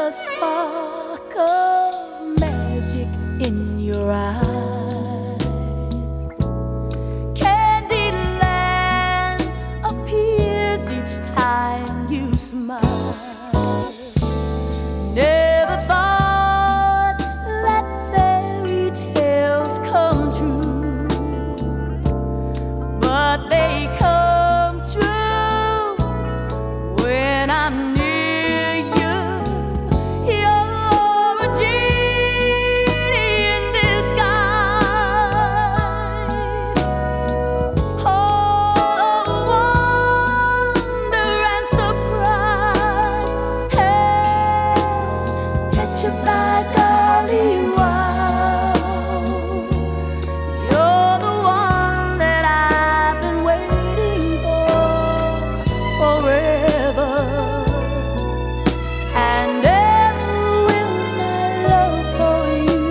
a spark of magic in your eyes. Candyland appears each time you smile. Never thought that fairy tales come true, but they come true when I'm near you. You're a genie in disguise. Oh, wonder and surprise. Hey, catch you by golly, wow. You're the one that I've been waiting for forever. And ever will my love for you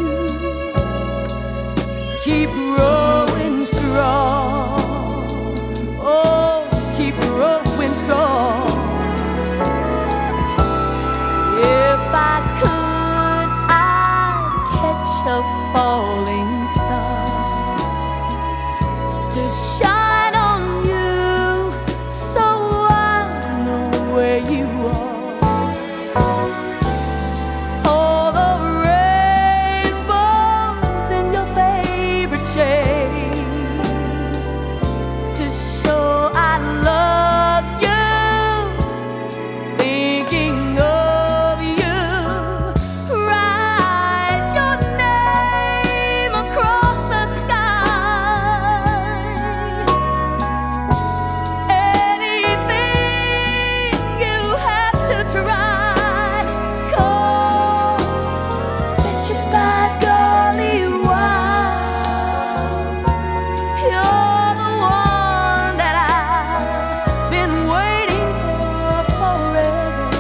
keep growing strong. Oh, keep growing strong. If I could, I'd catch a falling star to shine on you, so I know where you are. All the rainbows in your favorite shade to show I love you, thinking of you. Write your name across the sky. Anything you have to try, 'cause bet you by golly, wow, you're the one that I've been waiting for forever.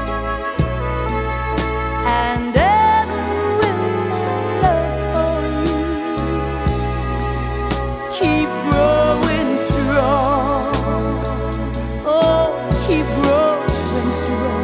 And ever will my love for you keep growing strong. Oh, keep growing strong.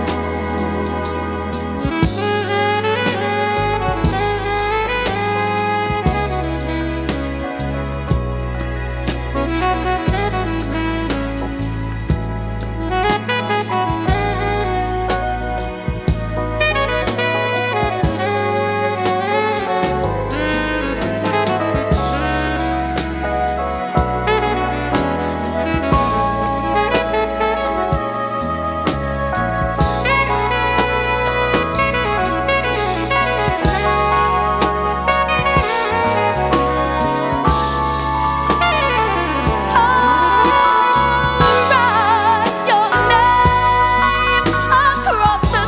Write your name across the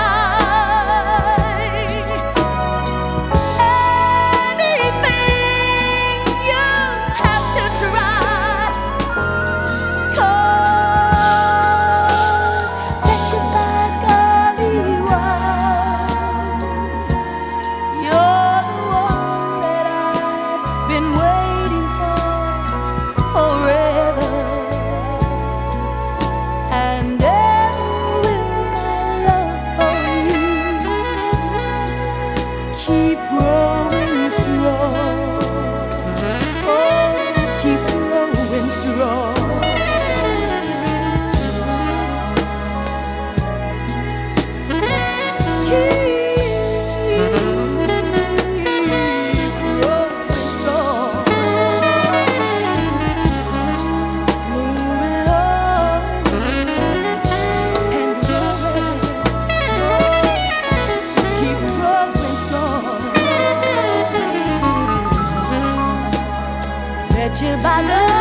sky. Anything you have to try, 'cause bet you by golly, wow, you're the one that I've been waiting for forever. And ever will my love for you keep growing strong. Oh, keep growing strong. Keep growing strong. Moving on and growing. Oh, keep growing strong. Bet you by love.